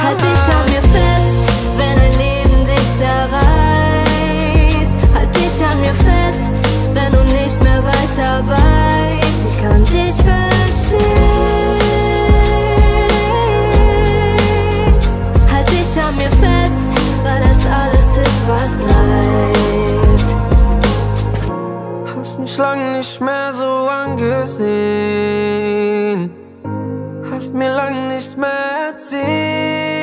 Halt dich an mir fest, wenn ein Leben dich zerreißt. Halt dich an mir fest, wenn du nicht mehr weiter weißt. Ich kann dich verstehen. Halt dich an mir fest, weil das alles ist, was bleibt. Hast mich lang nicht mehr so angesehen, hast mir lang nicht mehr erzählt.